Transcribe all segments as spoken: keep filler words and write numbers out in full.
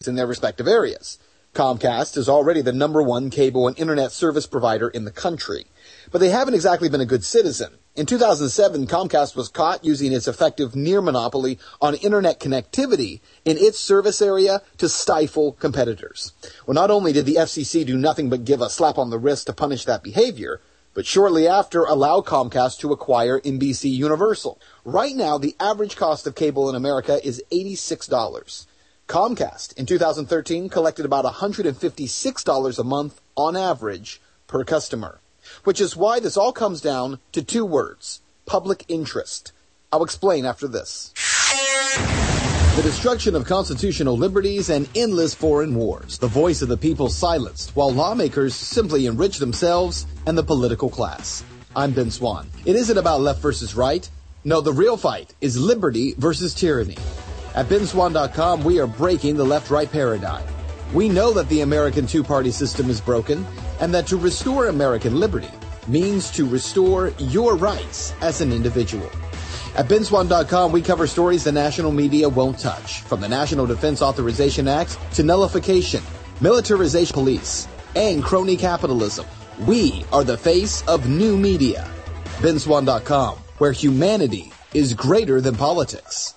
in their respective areas. Comcast is already the number one cable and internet service provider in the country. But they haven't exactly been a good citizen. In two thousand seven, Comcast was caught using its effective near monopoly on internet connectivity in its service area to stifle competitors. Well, not only did the F C C do nothing but give a slap on the wrist to punish that behavior, but shortly after allow Comcast to acquire N B C Universal. Right now, the average cost of cable in America is eighty-six dollars. Comcast in two thousand thirteen collected about one hundred fifty-six dollars a month on average per customer, which is why this all comes down to two words: public interest. I'll explain after this. The destruction of constitutional liberties and endless foreign wars. The voice of the people silenced, while lawmakers simply enrich themselves and the political class. I'm Ben Swan. It isn't about left versus right. No, the real fight is liberty versus tyranny. At Ben Swan dot com, we are breaking the left-right paradigm. We know that the American two-party system is broken, and that to restore American liberty means to restore your rights as an individual. At Ben Swan dot com, we cover stories the national media won't touch, from the National Defense Authorization Act to nullification, militarization police, and crony capitalism. We are the face of new media. Ben Swan dot com, where humanity is greater than politics.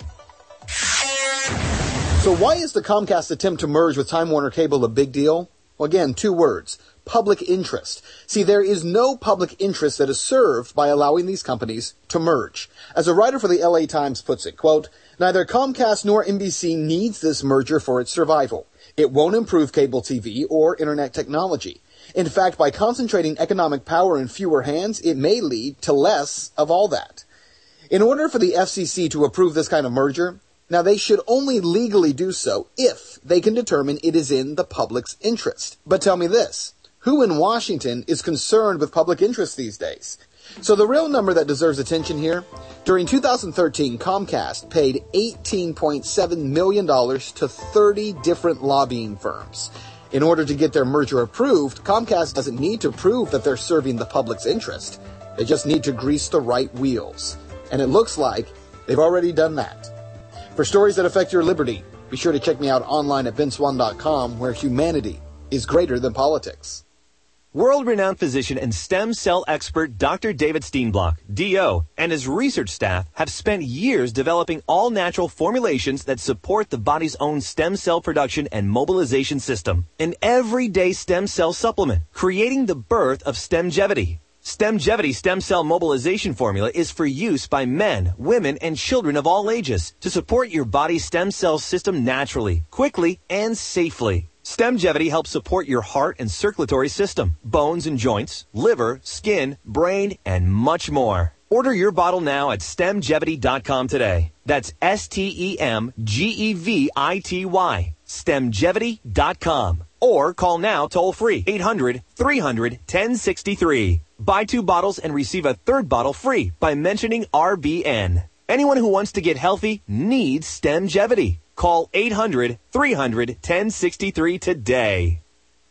So why is the Comcast attempt to merge with Time Warner Cable a big deal? Well, again, two words: public interest. See, there is no public interest that is served by allowing these companies to merge. As a writer for the L A Times puts it, quote, neither Comcast nor N B C needs this merger for its survival. It won't improve cable T V or internet technology. In fact, by concentrating economic power in fewer hands, it may lead to less of all that. In order for the F C C to approve this kind of merger, now, they should only legally do so if they can determine it is in the public's interest. But tell me this: who in Washington is concerned with public interest these days? So the real number that deserves attention here: during two thousand thirteen, Comcast paid eighteen point seven million dollars to thirty different lobbying firms. In order to get their merger approved, Comcast doesn't need to prove that they're serving the public's interest. They just need to grease the right wheels. And it looks like they've already done that. For stories that affect your liberty, be sure to check me out online at Ben Swan dot com, where humanity is greater than politics. World-renowned physician and stem cell expert Doctor David Steenblock, D O, and his research staff have spent years developing all-natural formulations that support the body's own stem cell production and mobilization system. An everyday stem cell supplement, creating the birth of Stemgevity. Stemgevity stem cell mobilization formula is for use by men, women, and children of all ages to support your body's stem cell system naturally, quickly, and safely. Stemgevity helps support your heart and circulatory system, bones and joints, liver, skin, brain, and much more. Order your bottle now at Stemgevity dot com today. That's S T E M G E V I T Y. Stemgevity dot com. Or call now toll-free, eight hundred, three hundred, ten sixty-three. Buy two bottles and receive a third bottle free by mentioning R B N. Anyone who wants to get healthy needs Stemgevity. Call eight hundred, three hundred, ten sixty-three today.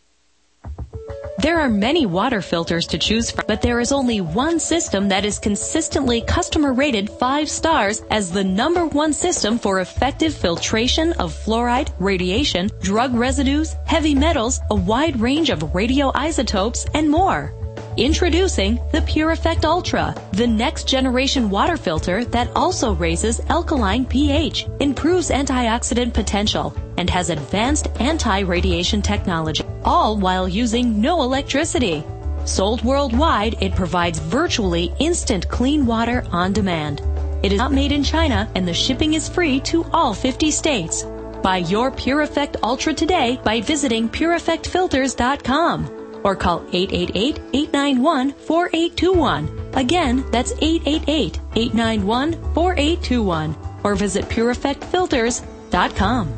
There are many water filters to choose from, but there is only one system that is consistently customer rated five stars as the number one system for effective filtration of fluoride, radiation, drug residues, heavy metals, a wide range of radioisotopes, and more. Introducing the PureEffect Ultra, the next generation water filter that also raises alkaline pH, improves antioxidant potential, and has advanced anti-radiation technology, all while using no electricity. Sold worldwide, it provides virtually instant clean water on demand. It is not made in China, and the shipping is free to all fifty states. Buy your PureEffect Ultra today by visiting Pure Effect Filters dot com. Or call eight eight eight, eight nine one, four eight two one. Again, that's eight eight eight, eight nine one, four eight two one. Or visit Pure Effect Filters dot com.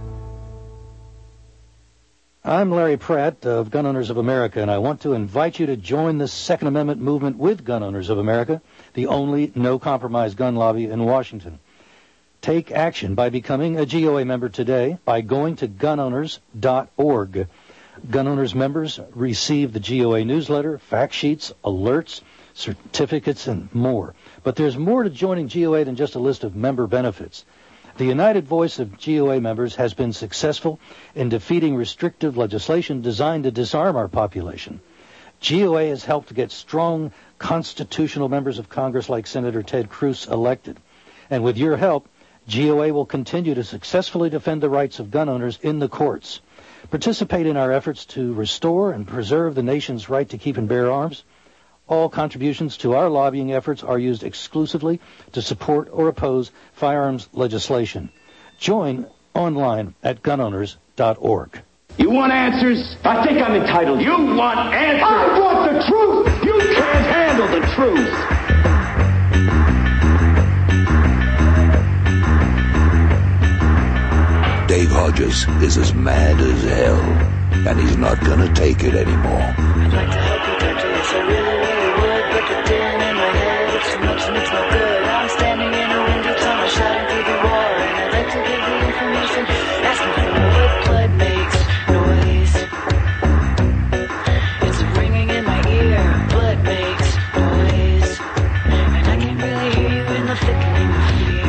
I'm Larry Pratt of Gun Owners of America, and I want to invite you to join the Second Amendment movement with Gun Owners of America, the only no-compromise gun lobby in Washington. Take action by becoming a G O A member today by going to gun owners dot org. Gun Owners members receive the G O A newsletter, fact sheets, alerts, certificates, and more. But there's more to joining G O A than just a list of member benefits. The united voice of G O A members has been successful in defeating restrictive legislation designed to disarm our population. G O A has helped to get strong constitutional members of Congress like Senator Ted Cruz elected. And with your help, G O A will continue to successfully defend the rights of gun owners in the courts. Participate in our efforts to restore and preserve the nation's right to keep and bear arms. All contributions to our lobbying efforts are used exclusively to support or oppose firearms legislation. Join online at gun owners dot org. You want answers? I think I'm entitled. You want answers? I want the truth! You can't handle the truth! Dave Hodges is as mad as hell, and he's not gonna take it anymore. I'd like to help you, Doctor, yes, I really, really would, but the din in my head, it's too much and it's no good. I'm standing in a window tunnel, shouting through the war, and I'd like to give the information. Ask me for what blood makes noise. It's ringing in my ear, blood makes noise, and I can't really hear you in the flickering of fear.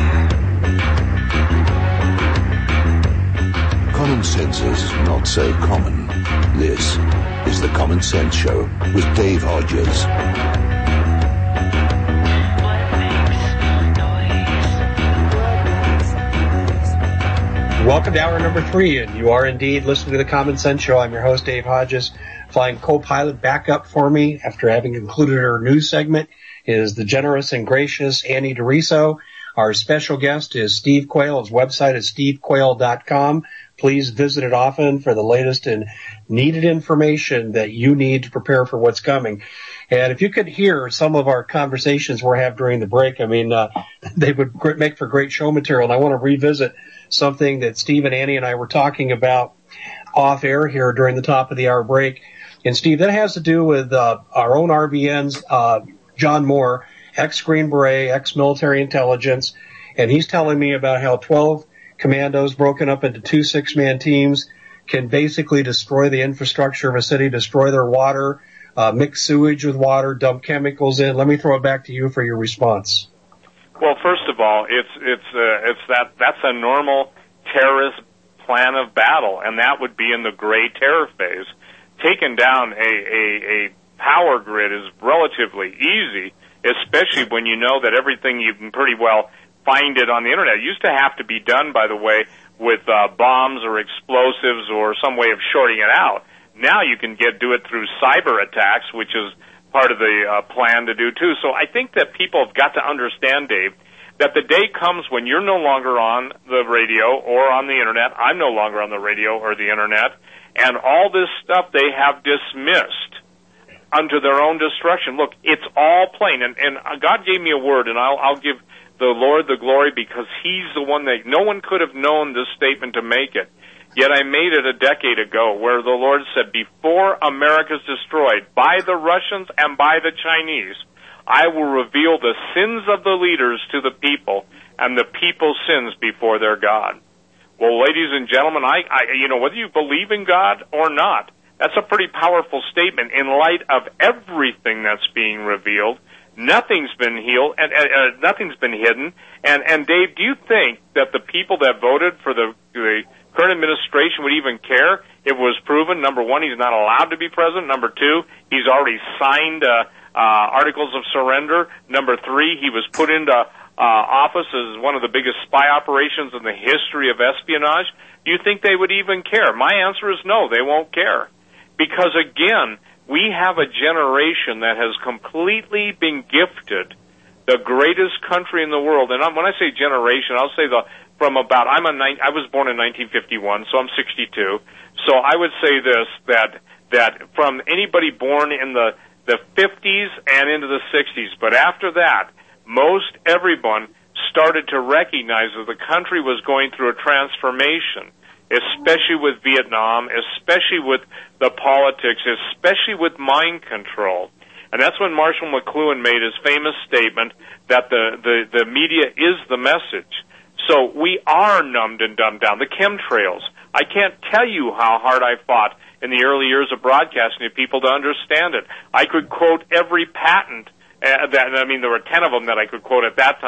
Common sense is not so common. This is the Common Sense Show with Dave Hodges. Welcome to hour number three, and you are indeed listening to the Common Sense Show. I'm your host, Dave Hodges. Flying co-pilot back up for me after having concluded our news segment is the generous and gracious Annie DeRiso. Our special guest is Steve Quayle. His website is steve quayle dot com. Please visit it often for the latest and needed information that you need to prepare for what's coming. And if you could hear some of our conversations we're having during the break, I mean, uh, they would make for great show material. And I want to revisit something that Steve and Annie and I were talking about off air here during the top of the hour break. And Steve, that has to do with uh, our own R B N's uh, John Moore, ex-Green Beret, ex-military intelligence. And he's telling me about how twelve commandos broken up into two six-man teams can basically destroy the infrastructure of a city, destroy their water, uh, mix sewage with water, dump chemicals in. Let me throw it back to you for your response. Well, first of all, it's it's uh, it's that that's a normal terrorist plan of battle, and that would be in the gray terror phase. Taking down a, a, a power grid is relatively easy, especially when you know that everything you can pretty well find it on the internet. It used to have to be done, by the way, with uh, bombs or explosives or some way of shorting it out. Now you can get do it through cyber attacks, which is part of the uh, plan to do too. So I think that people have got to understand, Dave, that the day comes when you're no longer on the radio or on the internet. I'm no longer on the radio or the internet, and all this stuff they have dismissed unto their own destruction. Look, it's all plain, and, and God gave me a word, and I'll, I'll give the Lord the glory because He's the one that no one could have known this statement to make it. Yet I made it a decade ago where the Lord said, before America's destroyed by the Russians and by the Chinese, I will reveal the sins of the leaders to the people and the people's sins before their God. Well, ladies and gentlemen, I, I, you know, whether you believe in God or not, that's a pretty powerful statement in light of everything that's being revealed. Nothing's been healed, and uh, uh, nothing's been hidden. And, and Dave, do you think that the people that voted for the, the current administration would even care? It was proven, number one, he's not allowed to be president. Number two, he's already signed uh, uh, articles of surrender. Number three, he was put into uh, office as one of the biggest spy operations in the history of espionage. Do you think they would even care? My answer is no, they won't care. Because, again, we have a generation that has completely been gifted the greatest country in the world. And when I say generation, I'll say the from about, I'm a, I was born in nineteen fifty-one, so I'm sixty-two. So I would say this, that that from anybody born in the, the fifties and into the sixties, but after that, most everyone started to recognize that the country was going through a transformation, especially with Vietnam, especially with the politics, especially with mind control. And that's when Marshall McLuhan made his famous statement that the, the, the media is the message. So we are numbed and dumbed down. The chemtrails. I can't tell you how hard I fought in the early years of broadcasting to people to understand it. I could quote every patent, uh, that, I mean, there were ten of them that I could quote at that time,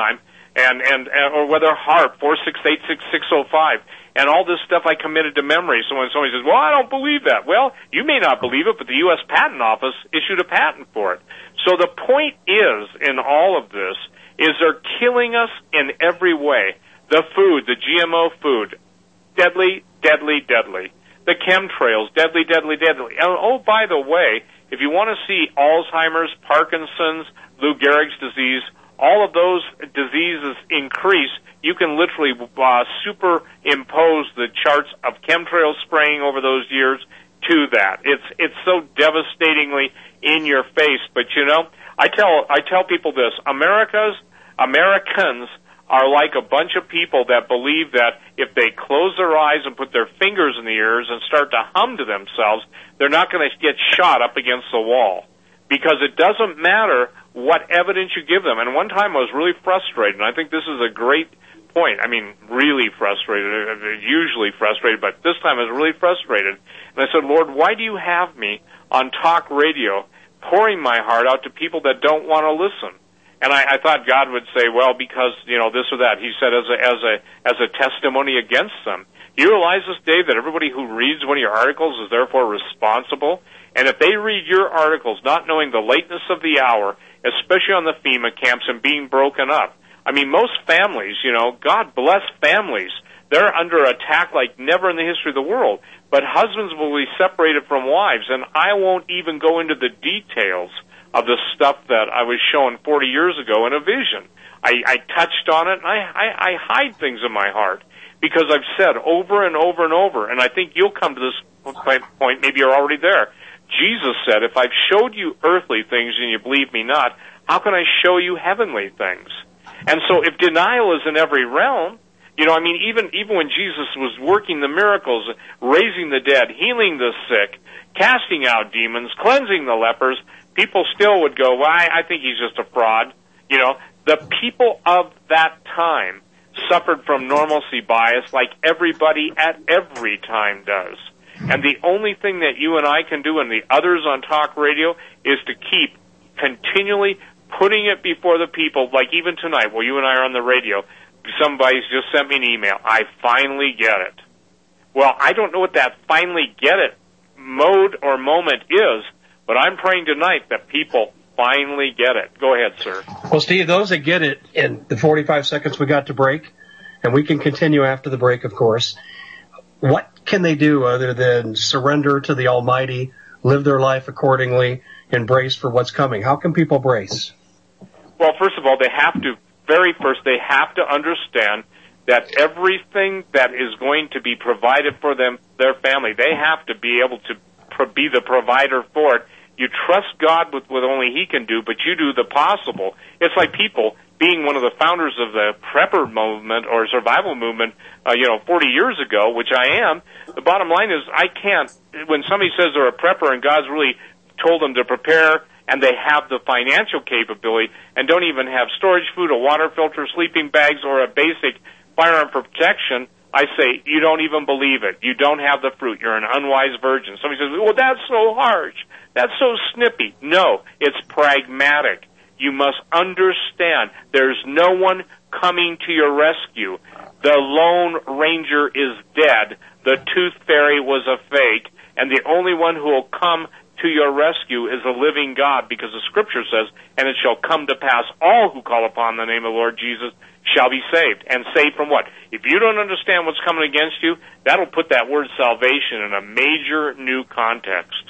and, and, and or whether HARP, four six eight six six oh five, and all this stuff I committed to memory. So when somebody says, well, I don't believe that. Well, you may not believe it, but the U S Patent Office issued a patent for it. So the point is, in all of this, is they're killing us in every way. The food, the G M O food, deadly, deadly, deadly. The chemtrails, deadly, deadly, deadly. And, oh, by the way, if you want to see Alzheimer's, Parkinson's, Lou Gehrig's disease, all of those diseases increase, you can literally uh, superimpose the charts of chemtrail spraying over those years to that. It's it's so devastatingly in your face. But you know, I tell I tell people this: America's Americans are like a bunch of people that believe that if they close their eyes and put their fingers in the ears and start to hum to themselves, they're not going to get shot up against the wall. Because it doesn't matter what evidence you give them. And one time I was really frustrated, and I think this is a great point. I mean, really frustrated, usually frustrated, but this time I was really frustrated. And I said, Lord, why do you have me on talk radio pouring my heart out to people that don't want to listen? And I, I thought God would say, well, because, you know, this or that. He said as a, as a, as a testimony against them. You realize this, Dave, that everybody who reads one of your articles is therefore responsible? And if they read your articles not knowing the lateness of the hour, especially on the FEMA camps and being broken up, I mean, most families, you know, God bless families. They're under attack like never in the history of the world. But husbands will be separated from wives, and I won't even go into the details of the stuff that I was shown forty years ago in a vision. I, I touched on it, and I, I, I hide things in my heart because I've said over and over and over, and I think you'll come to this point, maybe you're already there. Jesus said, if I've showed you earthly things and you believe me not, how can I show you heavenly things? And so if denial is in every realm, you know, I mean, even even when Jesus was working the miracles, raising the dead, healing the sick, casting out demons, cleansing the lepers, people still would go, well, I, I think he's just a fraud. You know, the people of that time suffered from normalcy bias like everybody at every time does. And the only thing that you and I can do and the others on talk radio is to keep continually putting it before the people, like even tonight, while you and I are on the radio, somebody's just sent me an email. I finally get it. Well, I don't know what that finally get it mode or moment is, but I'm praying tonight that people finally get it. Go ahead, sir. Well, Steve, those that get it in the forty-five seconds we got to break, and we can continue after the break, of course, what can they do other than surrender to the Almighty, live their life accordingly, and brace for what's coming? How can people brace? Well, first of all, they have to, very first, they have to understand that everything that is going to be provided for them, their family, they have to be able to pro- be the provider for it. You trust God with what only He can do, but you do the possible. It's like people being one of the founders of the prepper movement or survival movement, uh, you know, forty years ago, which I am. The bottom line is I can't, when somebody says they're a prepper and God's really told them to prepare and they have the financial capability and don't even have storage food, a water filter, sleeping bags, or a basic firearm protection, I say, you don't even believe it. You don't have the fruit. You're an unwise virgin. Somebody says, well, that's so harsh. That's so snippy. No, it's pragmatic. You must understand there's no one coming to your rescue. The Lone Ranger is dead. The Tooth Fairy was a fake. And the only one who will come to your rescue is a living God, because the Scripture says, and it shall come to pass, all who call upon the name of the Lord Jesus shall be saved. And saved from what? If you don't understand what's coming against you, that'll put that word salvation in a major new context.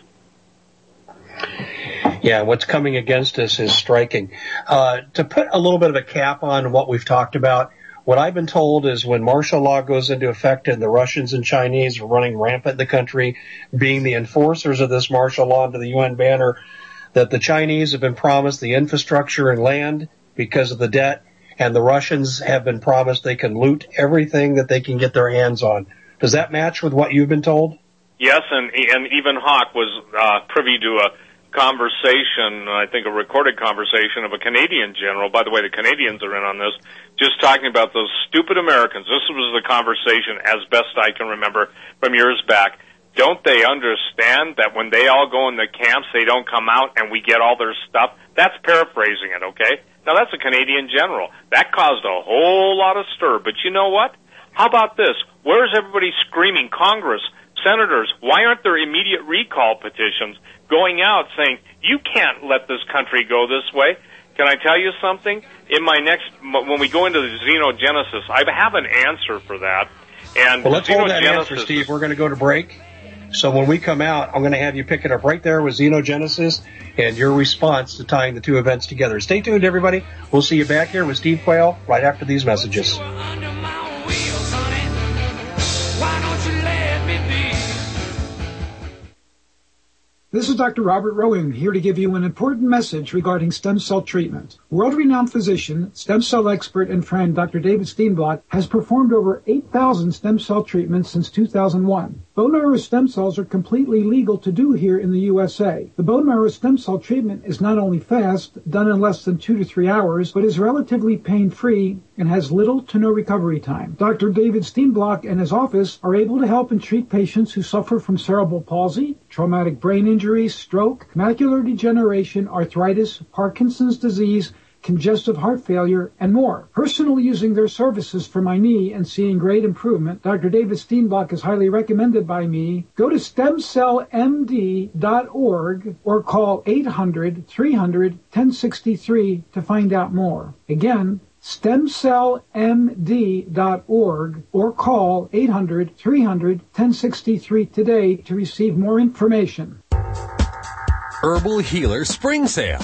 Yeah, what's coming against us is striking. Uh, to put a little bit of a cap on what we've talked about, what I've been told is when martial law goes into effect and the Russians and Chinese are running rampant in the country, being the enforcers of this martial law under the U N banner, that the Chinese have been promised the infrastructure and land because of the debt, and the Russians have been promised they can loot everything that they can get their hands on. Does that match with what you've been told? Yes, and and even Hawk was uh, privy to a conversation, I think a recorded conversation of a Canadian general. By the way, the Canadians are in on this, just talking about those stupid Americans. This was the conversation, as best I can remember, from years back. Don't they understand that when they all go in the camps, they don't come out and we get all their stuff? That's paraphrasing it, okay? Now, that's a Canadian general. That caused a whole lot of stir. But you know what? How about this? Where's everybody screaming? Congress, senators, why aren't there immediate recall petitions going out saying, you can't let this country go this way? Can I tell you something? In my next, when we go into the xenogenesis, I have an answer for that. And well, let's hold that answer, Steve. We're going to go to break. So when we come out, I'm going to have you pick it up right there with xenogenesis and your response to tying the two events together. Stay tuned, everybody. We'll see you back here with Steve Quayle right after these messages. This is Doctor Robert Rowan, here to give you an important message regarding stem cell treatment. World-renowned physician, stem cell expert, and friend Doctor David Steenblock has performed over eight thousand stem cell treatments since two thousand one. Bone marrow stem cells are completely legal to do here in the U S A. The bone marrow stem cell treatment is not only fast, done in less than two to three hours, but is relatively pain-free and has little to no recovery time. Doctor David Steenblock and his office are able to help and treat patients who suffer from cerebral palsy, traumatic brain injury, stroke, macular degeneration, arthritis, Parkinson's disease, congestive heart failure, and more. Personally using their services for my knee and seeing great improvement, Doctor David Steenblock is highly recommended by me. Go to stem cell m d dot org or call eight hundred, three hundred, ten sixty-three to find out more. Again, stem cell m d dot org or call eight hundred, three hundred, ten sixty-three today to receive more information. Herbal Healer Spring Sale.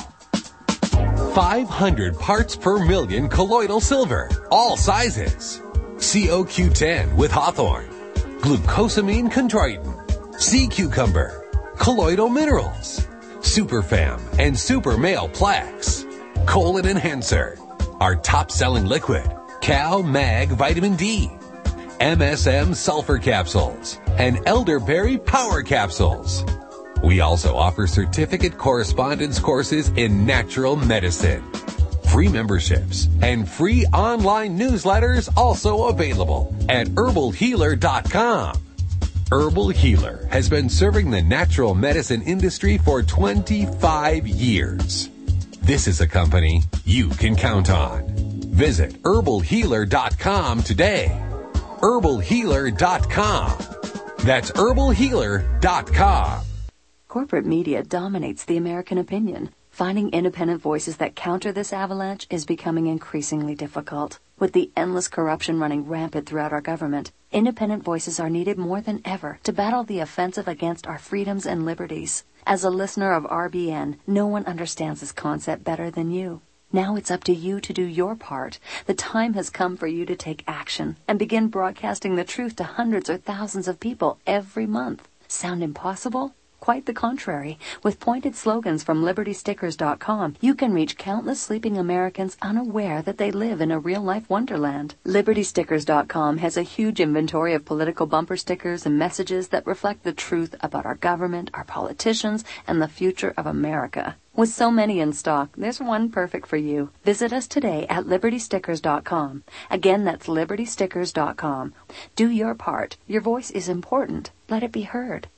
five hundred parts per million colloidal silver, all sizes. C O Q ten with hawthorn, glucosamine chondroitin, sea cucumber, colloidal minerals, superfam and super male plaques, colon enhancer, our top-selling liquid, Cal Mag Vitamin D, M S M sulfur capsules, and elderberry power capsules. We also offer certificate correspondence courses in natural medicine. Free memberships and free online newsletters also available at herbal healer dot com. Herbal Healer has been serving the natural medicine industry for twenty-five years. This is a company you can count on. Visit herbal healer dot com today. herbal healer dot com. That's herbal healer dot com. Corporate media dominates the American opinion. Finding independent voices that counter this avalanche is becoming increasingly difficult. With the endless corruption running rampant throughout our government, independent voices are needed more than ever to battle the offensive against our freedoms and liberties. As a listener of R B N, no one understands this concept better than you. Now it's up to you to do your part. The time has come for you to take action and begin broadcasting the truth to hundreds or thousands of people every month. Sound impossible? Quite the contrary. With pointed slogans from liberty stickers dot com, you can reach countless sleeping Americans unaware that they live in a real-life wonderland. liberty stickers dot com has a huge inventory of political bumper stickers and messages that reflect the truth about our government, our politicians, and the future of America. With so many in stock, there's one perfect for you. Visit us today at liberty stickers dot com. Again, that's liberty stickers dot com. Do your part. Your voice is important. Let it be heard.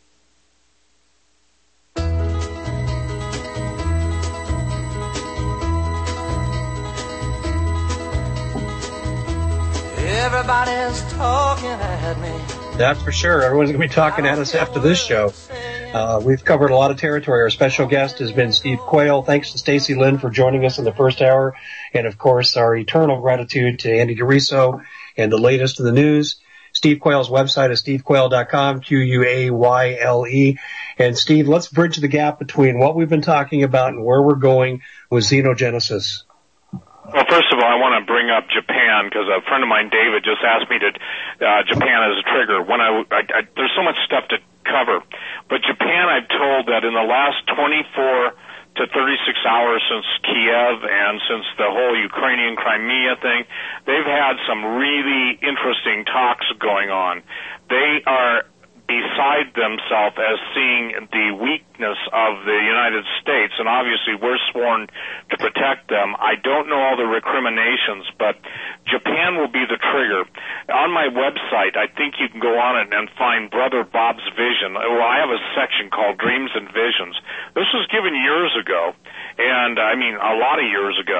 Everybody's talking at me. That's for sure. Everyone's going to be talking at us after this show. Uh, we've covered a lot of territory. Our special guest has been Steve Quayle. Thanks to Stacy Lynn for joining us in the first hour. And, of course, our eternal gratitude to Andy DeRiso and the latest in the news. Steve Quayle's website is steve quayle dot com, Q U A Y L E. And, Steve, let's bridge the gap between what we've been talking about and where we're going with xenogenesis. Well, first of all, I want to bring up Japan because a friend of mine, David, just asked me to uh, Japan as a trigger. When I, I, I there's so much stuff to cover, but Japan, I've told that in the last twenty-four to thirty-six hours since Kiev and since the whole Ukrainian Crimea thing, they've had some really interesting talks going on. They are beside themselves as seeing the weakness of the United States, and obviously we're sworn to protect them. I don't know all the recriminations, but Japan will be the trigger. On my website, I think you can go on it and find Brother Bob's Vision. Well, I have a section called Dreams and Visions. This was given years ago, and I mean a lot of years ago.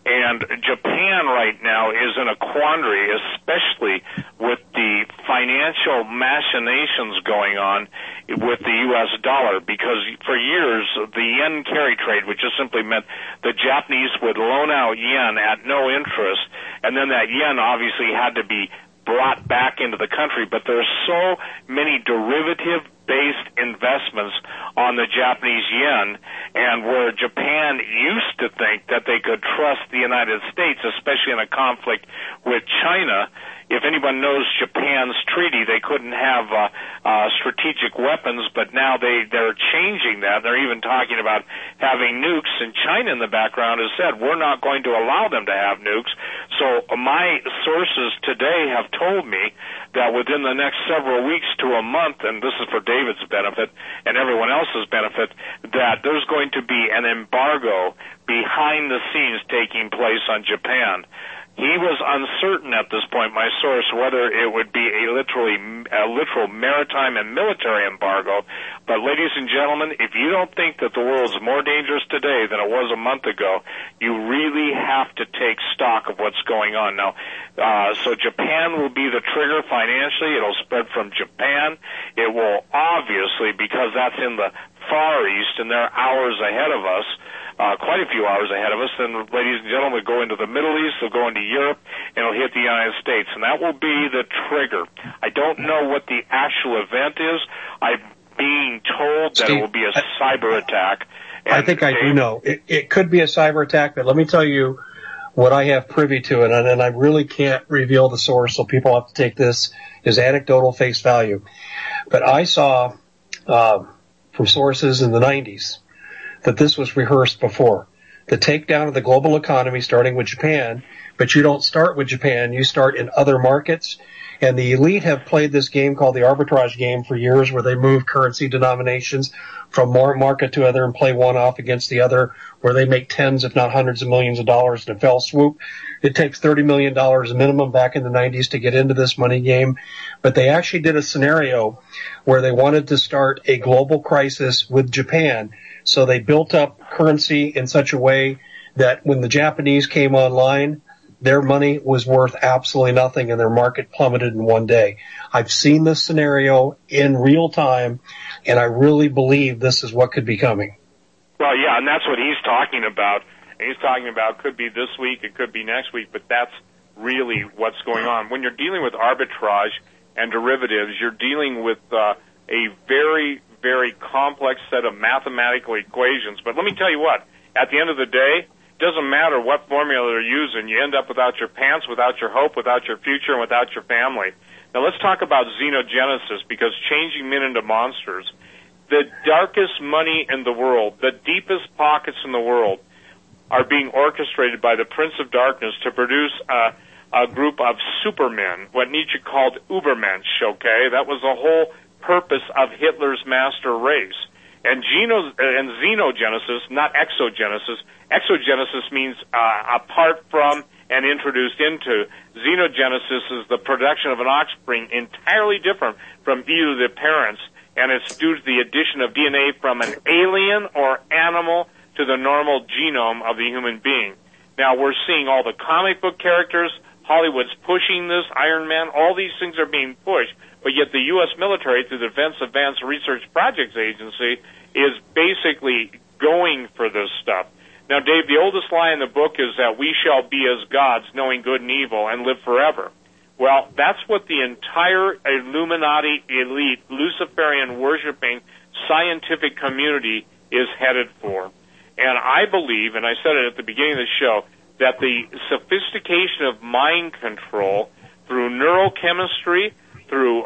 And Japan right now is in a quandary, especially with the financial machinations going on with the U S dollar, because for years the yen carry trade, which just simply meant the Japanese would loan out yen at no interest, and then that yen obviously had to be brought back into the country. But there's so many derivative-based investments on the Japanese yen, and where Japan used to think that they could trust the United States, especially in a conflict with China. If anyone knows Japan's treaty, they couldn't have uh, uh, strategic weapons, but now they, they're changing that. They're even talking about having nukes, and China in the background has said, we're not going to allow them to have nukes. So uh, my sources today have told me that within the next several weeks to a month, and this is for David's benefit and everyone else's benefit, that there's going to be an embargo behind the scenes taking place on Japan. He was uncertain at this point, my source, whether it would be a literally a literal maritime and military embargo. But ladies and gentlemen, if you don't think that the world is more dangerous today than it was a month ago, you really have to take stock of what's going on now. Uh, so Japan will be the trigger financially. It'll spread from Japan. It will obviously, because that's in the Far East and they're hours ahead of us, Uh, quite a few hours ahead of us, then, ladies and gentlemen, we'll go into the Middle East, they'll go into Europe, and it'll hit the United States, and that will be the trigger. I don't know what the actual event is. I'm being told Steve, that it will be a cyber attack. I think I do know. It, it could be a cyber attack, but let me tell you what I have privy to, and, and I really can't reveal the source, so people have to take this as anecdotal face value. But I saw uh, from sources in the nineties that this was rehearsed before. The takedown of the global economy starting with Japan, but you don't start with Japan, you start in other markets. And the elite have played this game called the arbitrage game for years, where they move currency denominations from one market to other and play one off against the other, where they make tens if not hundreds of millions of dollars in a fell swoop. It takes thirty million dollars minimum back in the nineties to get into this money game. But they actually did a scenario where they wanted to start a global crisis with Japan. So they built up currency in such a way that when the Japanese came online, their money was worth absolutely nothing and their market plummeted in one day. I've seen this scenario in real time, and I really believe this is what could be coming. Well, yeah, and that's what he's talking about. And he's talking about could be this week, it could be next week, but that's really what's going on. When you're dealing with arbitrage and derivatives, you're dealing with uh, a very, very complex set of mathematical equations. But let me tell you what, at the end of the day, it doesn't matter what formula they're using. You end up without your pants, without your hope, without your future, and without your family. Now let's talk about xenogenesis, because changing men into monsters, the darkest money in the world, the deepest pockets in the world, are being orchestrated by the Prince of Darkness to produce a, a group of supermen, what Nietzsche called Ubermensch, okay? That was the whole purpose of Hitler's master race. And, geno, and xenogenesis, not exogenesis. Exogenesis means uh, apart from and introduced into. Xenogenesis is the production of an offspring entirely different from either the parents, and it's due to the addition of D N A from an alien or animal to the normal genome of the human being. Now, we're seeing all the comic book characters, Hollywood's pushing this, Iron Man, all these things are being pushed, but yet the U S military, through the Defense Advanced Research Projects Agency, is basically going for this stuff. Now, Dave, the oldest lie in the book is that we shall be as gods, knowing good and evil, and live forever. Well, that's what the entire Illuminati elite, Luciferian worshiping scientific community is headed for. And I believe, and I said it at the beginning of the show, that the sophistication of mind control through neurochemistry, through uh,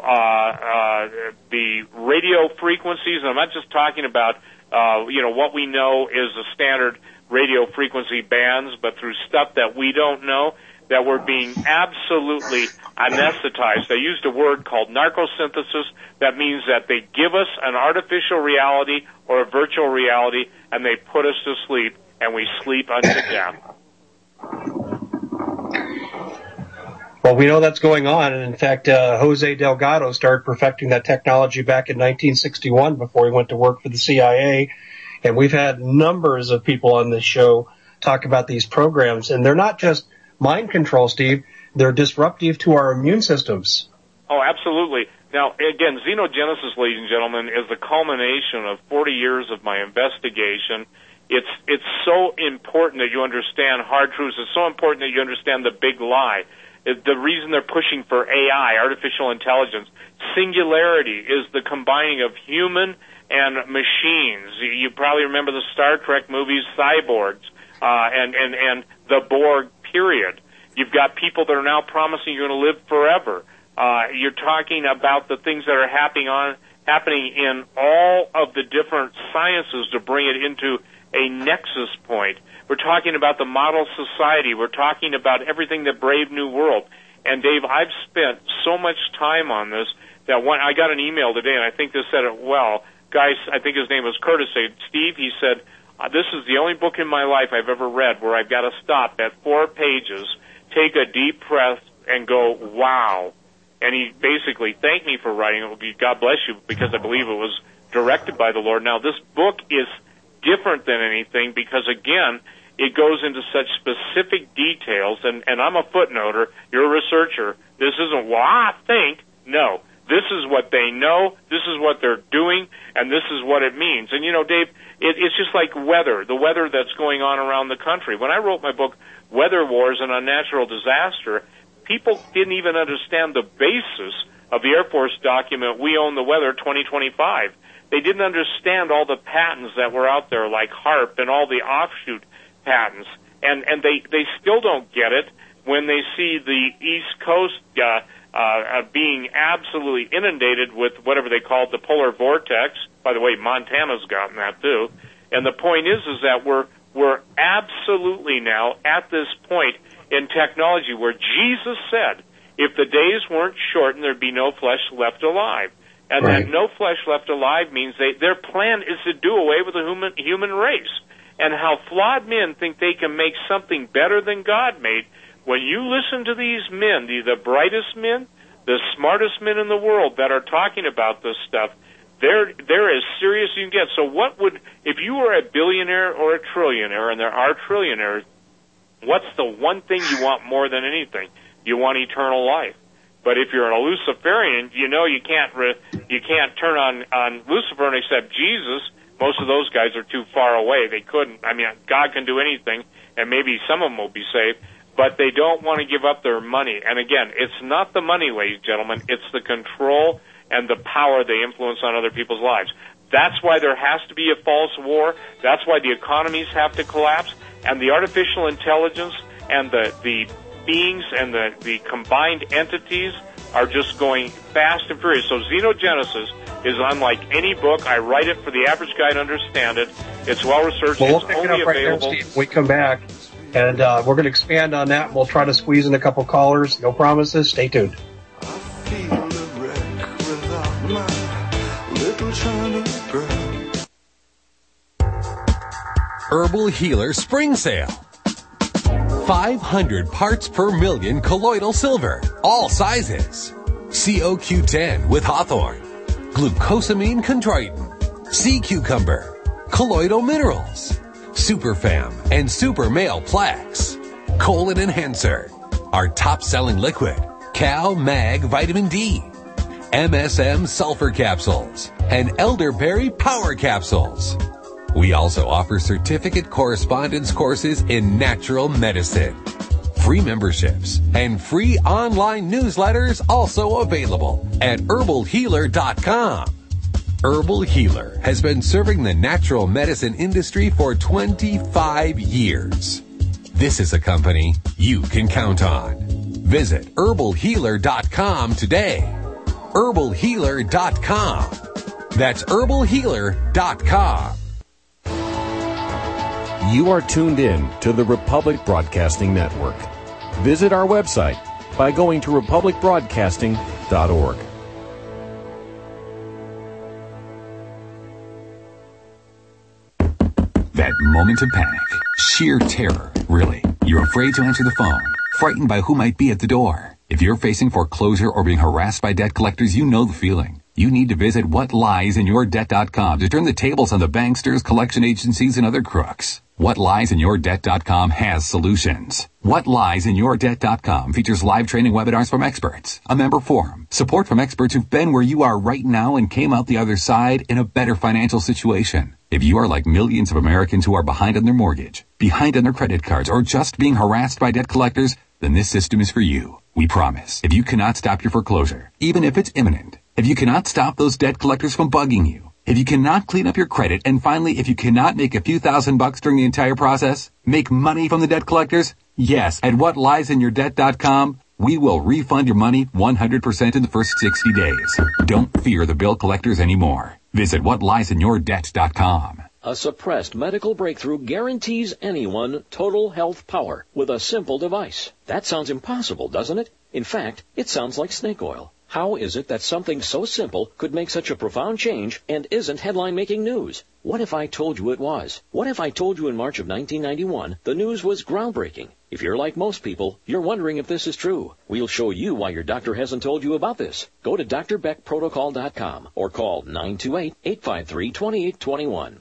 uh, the radio frequencies, and I'm not just talking about, uh, you know, what we know is the standard radio frequency bands, but through stuff that we don't know, that we're being absolutely anesthetized. They used a word called narcosynthesis. That means that they give us an artificial reality or a virtual reality, and they put us to sleep, and we sleep unto death. Well, we know that's going on, and in fact, uh, Jose Delgado started perfecting that technology back in nineteen sixty-one before he went to work for the C I A, and we've had numbers of people on this show talk about these programs. And they're not just mind control, Steve. They're disruptive to our immune systems. Oh, absolutely. Now, again, xenogenesis, ladies and gentlemen, is the culmination of forty years of my investigation. It's it's so important that you understand hard truths. It's so important that you understand the big lie. It, the reason they're pushing for A I, artificial intelligence, singularity is the combining of human and machines. You, you probably remember the Star Trek movies, Cyborgs, uh, and, and, and the Borg period. You've got people that are now promising you're going to live forever. Uh, you're talking about the things that are happening on happening in all of the different sciences to bring it into a nexus point. We're talking about the model society. We're talking about everything that Brave New World. And Dave, I've spent so much time on this that when I got an email today, and I think this said it well. Guys, I think his name was Curtis. Said, Steve, he said, uh, this is the only book in my life I've ever read where I've got to stop at four pages, take a deep breath, and go, wow. And he basically thanked me for writing it. God bless you, because I believe it was directed by the Lord. Now, this book is different than anything because, again, it goes into such specific details, and, and I'm a footnoter, you're a researcher. This isn't, well, I think. No, this is what they know, this is what they're doing, and this is what it means. And, you know, Dave, it, it's just like weather, the weather that's going on around the country. When I wrote my book, Weather Wars and Unnatural Disaster, people didn't even understand the basis of the Air Force document, We Own the Weather twenty twenty-five. They didn't understand all the patents that were out there, like HAARP and all the offshoot patents. And, and they, they still don't get it when they see the East Coast uh, uh, being absolutely inundated with whatever they call the polar vortex. By the way, Montana's gotten that too. And the point is, is that we're, we're absolutely now at this point in technology where Jesus said, if the days weren't shortened, there'd be no flesh left alive. And right. that no flesh left alive means they, their plan is to do away with the human, human race. And how flawed men think they can make something better than God made. When you listen to these men, the, the brightest men, the smartest men in the world that are talking about this stuff, they're, they're as serious as you can get. So what would, if you were a billionaire or a trillionaire, and there are trillionaires, what's the one thing you want more than anything? You want eternal life. But if you're a Luciferian, you know you can't re, you can't turn on, on Lucifer and accept Jesus. Most of those guys are too far away. They couldn't. I mean, God can do anything, and maybe some of them will be saved, but they don't want to give up their money. And again, it's not the money, ladies and gentlemen. It's the control and the power they influence on other people's lives. That's why there has to be a false war. That's why the economies have to collapse. And the artificial intelligence and the, the beings and the, the combined entities are just going fast and furious. So Xenogenesis is unlike any book. I write it for the average guy to understand it. It's well-researched. Well, we'll it's pick only it up right available. there, Steve, when we come back. And uh, we're going to expand on that. We'll try to squeeze in a couple callers. No promises. Stay tuned. Herbal Healer Spring Sale. five hundred parts per million colloidal silver. All sizes. C O Q ten with Hawthorne. Glucosamine chondroitin. Sea cucumber. Colloidal minerals. Superfam and Super Male Plaques. Colon Enhancer. Our top-selling liquid. Cal Mag Vitamin D. M S M Sulfur Capsules. And Elderberry Power Capsules. We also offer certificate correspondence courses in natural medicine. Free memberships and free online newsletters also available at herbal healer dot com. Herbal Healer has been serving the natural medicine industry for twenty-five years. This is a company you can count on. Visit herbal healer dot com today. herbal healer dot com. That's herbal healer dot com. You are tuned in to the Republic Broadcasting Network. Visit our website by going to republic broadcasting dot org. That moment of panic, sheer terror, really. You're afraid to answer the phone, frightened by who might be at the door. If you're facing foreclosure or being harassed by debt collectors, you know the feeling. You need to visit what lies in your debt dot com to turn the tables on the banksters, collection agencies, and other crooks. What Lies In Your Debt dot com has solutions. What Lies In Your Debt dot com features live training webinars from experts, a member forum, support from experts who've been where you are right now and came out the other side in a better financial situation. If you are like millions of Americans who are behind on their mortgage, behind on their credit cards, or just being harassed by debt collectors, then this system is for you. We promise. If you cannot stop your foreclosure, even if it's imminent, if you cannot stop those debt collectors from bugging you, if you cannot clean up your credit, and finally, if you cannot make a few thousand bucks during the entire process, make money from the debt collectors, yes, at What Lies In Your Debt dot com, we will refund your money one hundred percent in the first sixty days. Don't fear the bill collectors anymore. Visit What Lies In Your Debt dot com. A suppressed medical breakthrough guarantees anyone total health power with a simple device. That sounds impossible, doesn't it? In fact, it sounds like snake oil. How is it that something so simple could make such a profound change and isn't headline-making news? What if I told you it was? What if I told you in March of nineteen ninety-one the news was groundbreaking? If you're like most people, you're wondering if this is true. We'll show you why your doctor hasn't told you about this. Go to D R Beck Protocol dot com or call nine two eight, eight five three, two eight two one.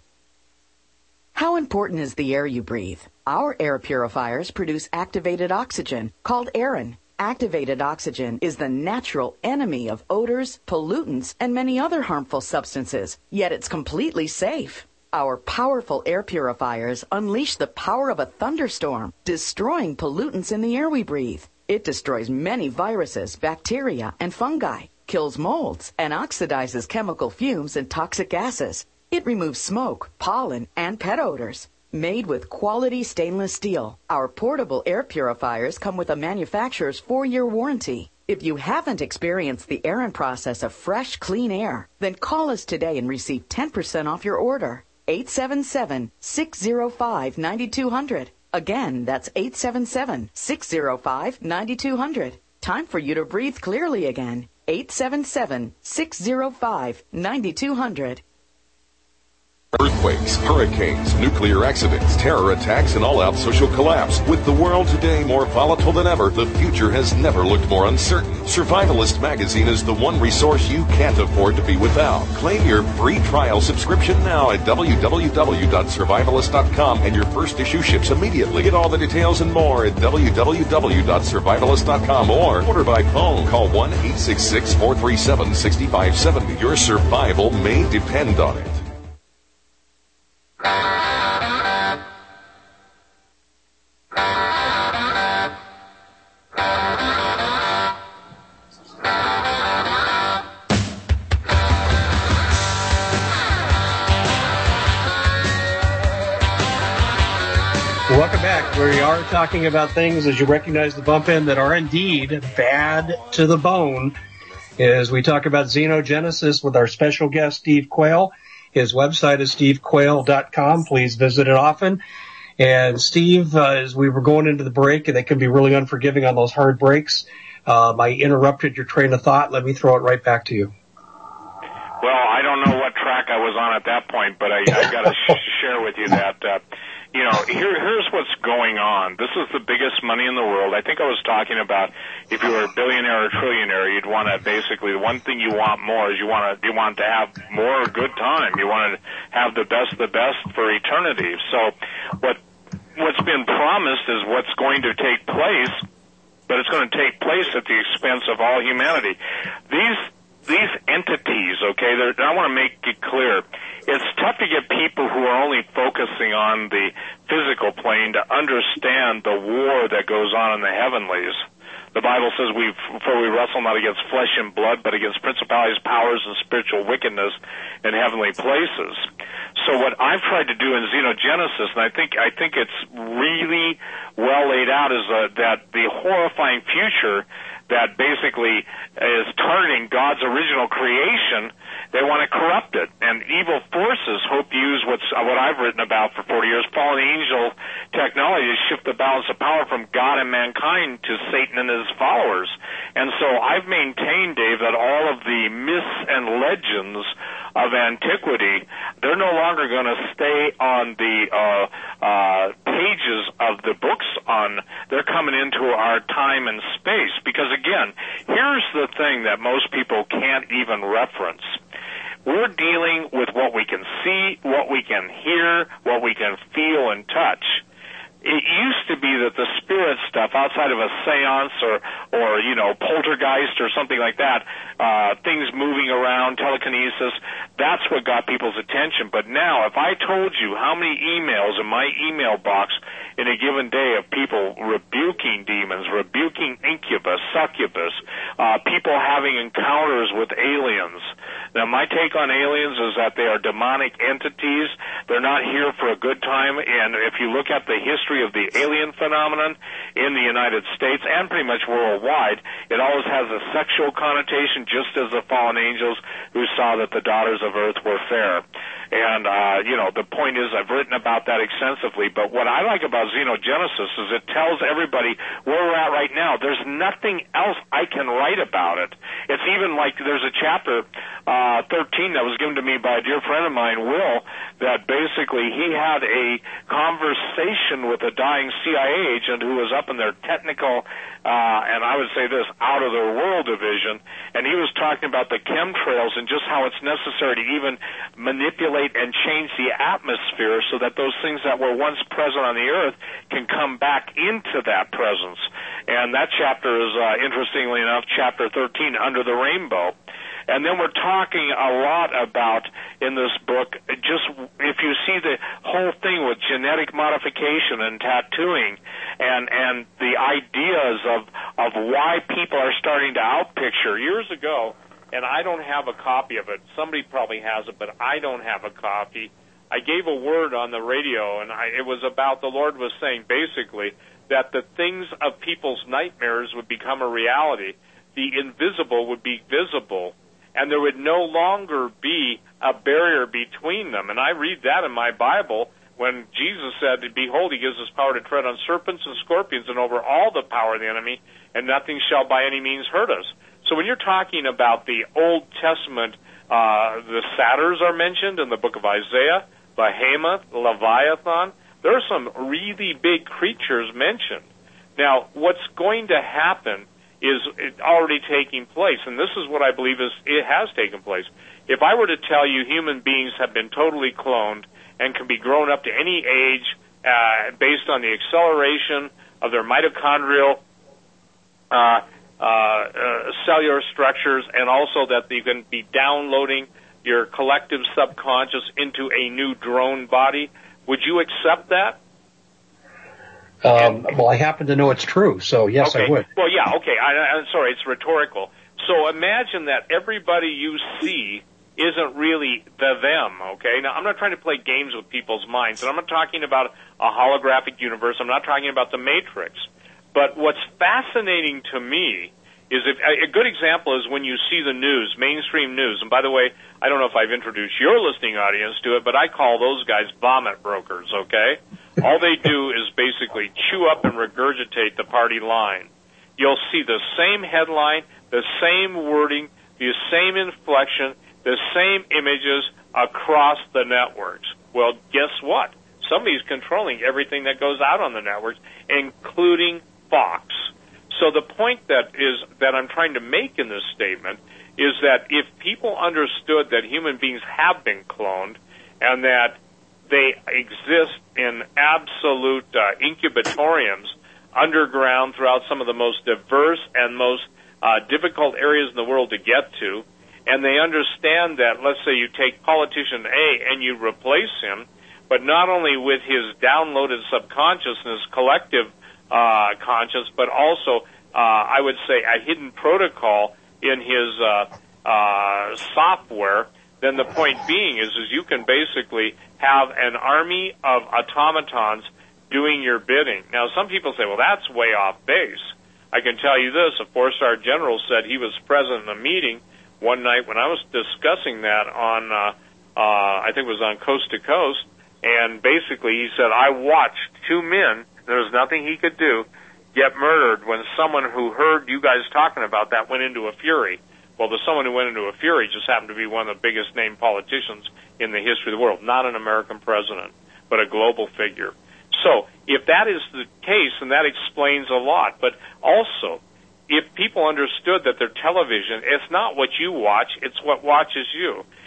How important is the air you breathe? Our air purifiers produce activated oxygen, called Aerin. Activated oxygen is the natural enemy of odors, pollutants, and many other harmful substances, yet it's completely safe. Our powerful air purifiers unleash the power of a thunderstorm, destroying pollutants in the air we breathe. It destroys many viruses, bacteria, and fungi, kills molds, and oxidizes chemical fumes and toxic gases. It removes smoke, pollen, and pet odors. Made with quality stainless steel, our portable air purifiers come with a manufacturer's four-year warranty. If you haven't experienced the Aerin process of fresh, clean air, then call us today and receive ten percent off your order. eight seven seven, six zero five, nine two zero zero. Again, that's eight seven seven, six zero five, nine two zero zero. Time for you to breathe clearly again. eight seven seven, six zero five, nine two zero zero. Earthquakes, hurricanes, nuclear accidents, terror attacks, and all-out social collapse. With the world today more volatile than ever, the future has never looked more uncertain. Survivalist Magazine is the one resource you can't afford to be without. Claim your free trial subscription now at w w w dot survivalist dot com, and your first issue ships immediately. Get all the details and more at w w w dot survivalist dot com or order by phone. Call one eight six six, four three seven, six five seven zero. Your survival may depend on it. Welcome back. We are talking about things, as you recognize the bump in, that are indeed bad to the bone. As we talk about Xenogenesis with our special guest, Steve Quayle. His website is steve quayle dot com. Please visit it often. And Steve, uh, as we were going into the break, and they can be really unforgiving on those hard breaks, um, I interrupted your train of thought. Let me throw it right back to you. Well, I don't know what track I was on at that point, but I, I got to sh- share with you that, uh, you know, here, here's what's going on. This is the biggest money in the world. I think I was talking about if you were a billionaire or trillionaire, you'd want to basically, the one thing you want more is you want to, you want to have more good time. You want to have the best of the best for eternity. So what, what's been promised is what's going to take place, but it's going to take place at the expense of all humanity. These, these entities, okay, I want to make it clear. It's tough to get people who are only focusing on the physical plane to understand the war that goes on in the heavenlies. The Bible says we, for we wrestle not against flesh and blood, but against principalities, powers, and spiritual wickedness in heavenly places. So what I've tried to do in Xenogenesis, and I think I think it's really well laid out, is uh, that the horrifying future that basically is targeting God's original creation, they want to corrupt it. And evil forces hope to use what's, what I've written about for forty years, fallen angel technology, to shift the balance of power from God and mankind to Satan and his followers. And so I've maintained, Dave, that all of the myths and legends of antiquity, they're no longer going to stay on the uh, uh, pages of the books on, they're coming into our time and space. Because again, here's the thing that most people can't even reference. We're dealing with what we can see, what we can hear, what we can feel and touch. It used to be that the spirit stuff outside of a seance or, or you know, poltergeist or something like that, uh, things moving around, telekinesis, that's what got people's attention. But now, if I told you how many emails in my email box in a given day of people rebuking demons, rebuking incubus, succubus, uh, people having encounters with aliens. Now, my take on aliens is that they are demonic entities. They're not here for a good time, and if you look at the history of the alien phenomenon in the United States and pretty much worldwide, it always has a sexual connotation, just as the fallen angels who saw that the daughters of earth were fair. And, uh, you know, the point is I've written about that extensively, but what I like about Xenogenesis is it tells everybody where we're at right now. There's nothing else I can write about it. It's even like there's a chapter, uh, thirteen that was given to me by a dear friend of mine, Will, that basically he had a conversation with a dying C I A agent who was up in their technical, uh, and I would say this, out of their world division, and he was talking about the chemtrails and just how it's necessary to even manipulate and change the atmosphere so that those things that were once present on the earth can come back into that presence. And that chapter is, uh, interestingly enough, chapter thirteen, Under the Rainbow. And then we're talking a lot about, in this book, just if you see the whole thing with genetic modification and tattooing and, and the ideas of, of why people are starting to outpicture. Years ago, and I don't have a copy of it. Somebody probably has it, but I don't have a copy. I gave a word on the radio, and I, it was about, the Lord was saying basically that the things of people's nightmares would become a reality. The invisible would be visible, and there would no longer be a barrier between them. And I read that in my Bible when Jesus said, behold, he gives us power to tread on serpents and scorpions and over all the power of the enemy, and nothing shall by any means hurt us. So when you're talking about the Old Testament, uh, the satyrs are mentioned in the book of Isaiah, Behemoth, Leviathan. There are some really big creatures mentioned. Now, what's going to happen is already taking place, and this is what I believe is it has taken place. If I were to tell you human beings have been totally cloned and can be grown up to any age uh, based on the acceleration of their mitochondrial uh, uh, uh, cellular structures, and also that you can be downloading your collective subconscious into a new drone body, would you accept that? Um, well, I happen to know it's true, so yes, okay. I would. Well, yeah, okay. I, I'm sorry, it's rhetorical. So imagine that everybody you see isn't really the them, okay? Now, I'm not trying to play games with people's minds, and I'm not talking about a holographic universe. I'm not talking about the Matrix. But what's fascinating to me is if, a good example is when you see the news, mainstream news. And by the way, I don't know if I've introduced your listening audience to it, but I call those guys vomit brokers, okay? All they do is basically chew up and regurgitate the party line. You'll see the same headline, the same wording, the same inflection, the same images across the networks. Well, guess what? Somebody's controlling everything that goes out on the networks, including Fox. So the point that is that I'm trying to make in this statement is that if people understood that human beings have been cloned and that they exist in absolute uh, incubatoriums underground throughout some of the most diverse and most uh, difficult areas in the world to get to, and they understand that, let's say you take politician A and you replace him, but not only with his downloaded subconsciousness, collective uh, conscious, but also, uh, I would say, a hidden protocol in his uh, uh, software, then the point being is, is you can basically have an army of automatons doing your bidding. Now, some people say, well, that's way off base. I can tell you this, a four-star general said he was present in a meeting one night when I was discussing that on, uh, uh, I think it was on Coast to Coast, and basically he said, I watched two men, there was nothing he could do, get murdered when someone who heard you guys talking about that went into a fury. Well, the someone who went into a fury just happened to be one of the biggest named politicians in the history of the world, not an American president, but a global figure. So if that is the case, then that explains a lot. But also, if people understood that their television, it's not what you watch, it's what watches you.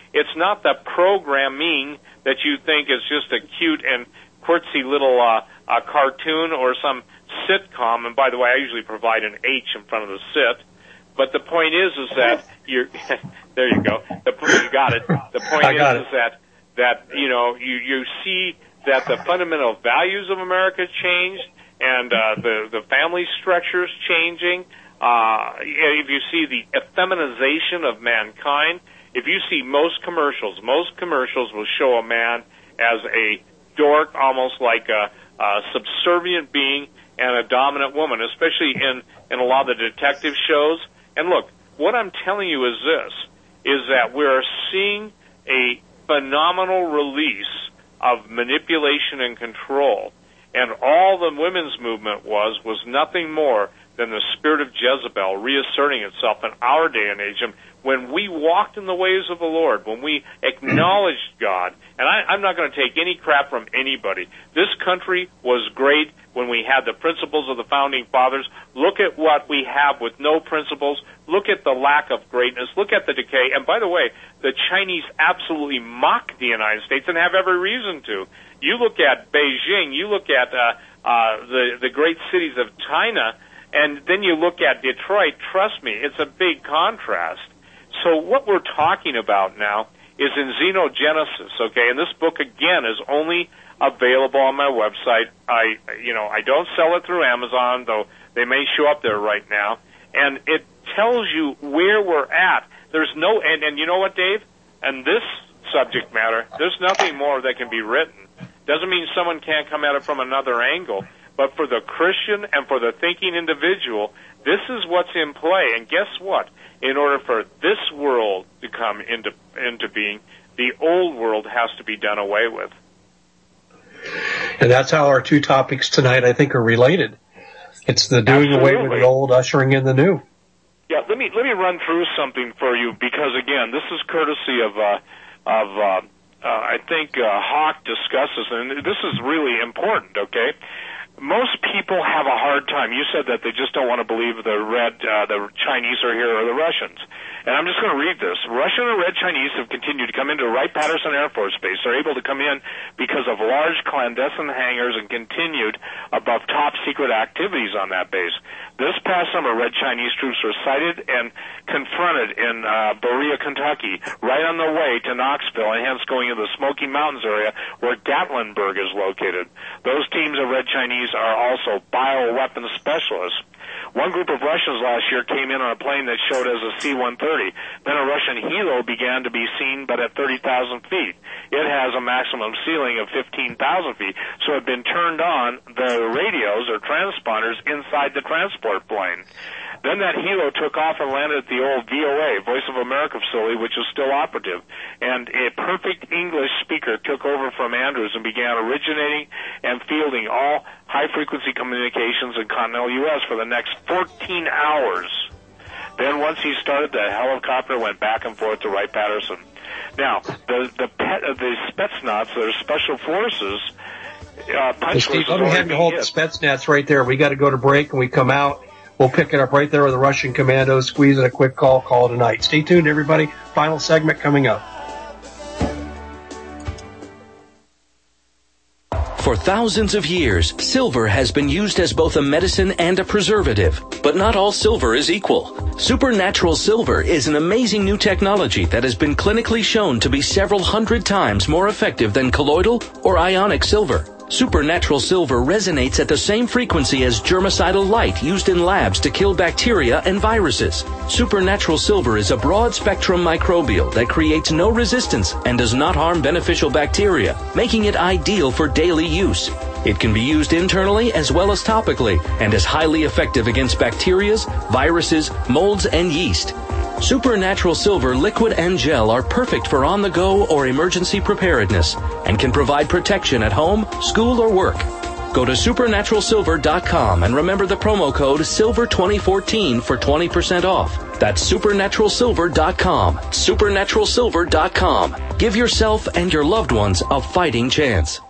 It's not the programming that you think is just a cute and quirtsy little uh, uh, cartoon or some sitcom. And by the way, I usually provide an H in front of the sit. But the point is, is that you're there. You go. The you got it. The point is, is that that you know you you see that the fundamental values of America changed, and uh, the the family structures changing. Uh, if you see the effeminization of mankind, if you see most commercials, most commercials will show a man as a dork, almost like a, a subservient being, and a dominant woman, especially in in a lot of the detective shows. And look, what I'm telling you is this, is that we're seeing a phenomenal release of manipulation and control. And all the women's movement was, was nothing more than the spirit of Jezebel reasserting itself in our day and age. And when we walked in the ways of the Lord, when we acknowledged God, and I, I'm not going to take any crap from anybody. This country was great when we had the principles of the Founding Fathers. Look at what we have with no principles. Look at the lack of greatness. Look at the decay. And by the way, the Chinese absolutely mock the United States and have every reason to. You look at Beijing, you look at uh, uh, the, the great cities of China, and then you look at Detroit. Trust me, it's a big contrast. So what we're talking about now is in Xenogenesis, okay? And this book, again, is only available on my website. I, you know, I don't sell it through Amazon, though they may show up there right now. And it tells you where we're at. There's no, and, and you know what, Dave? And this subject matter, there's nothing more that can be written. Doesn't mean someone can't come at it from another angle. But for the Christian and for the thinking individual, this is what's in play. And guess what? In order for this world to come into into being, the old world has to be done away with. And that's how our two topics tonight, I think, are related. It's the doing Absolutely. away with the old, ushering in the new. Yeah, let me let me run through something for you, because again, this is courtesy of uh, of uh, uh, I think uh, Hawk discusses, and this is really important. Okay. Most people have a hard time. You said that they just don't want to believe the red, uh, the Chinese are here or the Russians. And I'm just going to read this. Russian and red Chinese have continued to come into Wright-Patterson Air Force Base. They're able to come in because of large clandestine hangars and continued above top-secret activities on that base. This past summer, red Chinese troops were sighted and confronted in uh, Berea, Kentucky, right on the way to Knoxville, and hence going into the Smoky Mountains area where Gatlinburg is located. Those teams of red Chinese are also bioweapons specialists. One group of Russians last year came in on a plane that showed as a C one thirty. Then a Russian helo began to be seen, but at thirty thousand feet. It has a maximum ceiling of fifteen thousand feet, so it had been turned on the radios or transponders inside the transport plane. Then that helo took off and landed at the old V O A, Voice of America facility, which is still operative. And a perfect English speaker took over from Andrews and began originating and fielding all high-frequency communications in continental U S for the next fourteen hours. Then once he started, the helicopter went back and forth to Wright-Patterson. Now, the the, pet, uh, the Spetsnaz, their special forces, uh, punch Steve, let me have you hold the Spetsnaz right there. We got to go to break, and we come out. We'll pick it up right there with the Russian commandos, squeeze in a quick call, call it a night. Stay tuned, everybody. Final segment coming up. For thousands of years, silver has been used as both a medicine and a preservative. But not all silver is equal. Supernatural Silver is an amazing new technology that has been clinically shown to be several hundred times more effective than colloidal or ionic silver. Supernatural Silver resonates at the same frequency as germicidal light used in labs to kill bacteria and viruses. Supernatural Silver is a broad-spectrum microbial that creates no resistance and does not harm beneficial bacteria, making it ideal for daily use. It can be used internally as well as topically and is highly effective against bacteria, viruses, molds, and yeast. Supernatural Silver liquid and gel are perfect for on-the-go or emergency preparedness and can provide protection at home, school, or work. Go to supernatural silver dot com and remember the promo code silver twenty fourteen for twenty percent off. That's supernatural silver dot com. supernatural silver dot com. Give yourself and your loved ones a fighting chance.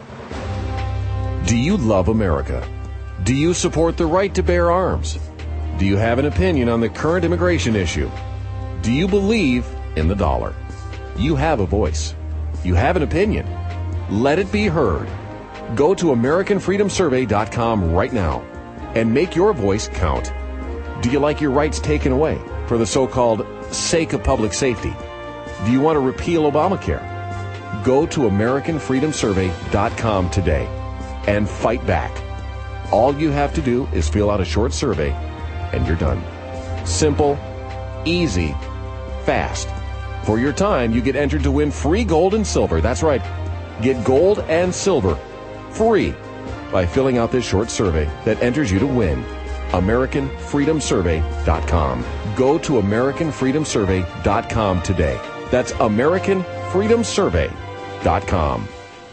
Do you love America? Do you support the right to bear arms? Do you have an opinion on the current immigration issue? Do you believe in the dollar? You have a voice. You have an opinion. Let it be heard. Go to American Freedom Survey dot com right now and make your voice count. Do you like your rights taken away for the so-called sake of public safety? Do you want to repeal Obamacare? Go to American Freedom Survey dot com today and fight back. All you have to do is fill out a short survey and you're done. Simple, easy, fast. For your time, you get entered to win free gold and silver. That's right. Get gold and silver free by filling out this short survey that enters you to win. American Freedom Survey dot com. Go to American Freedom Survey dot com today. That's American Freedom Survey dot com.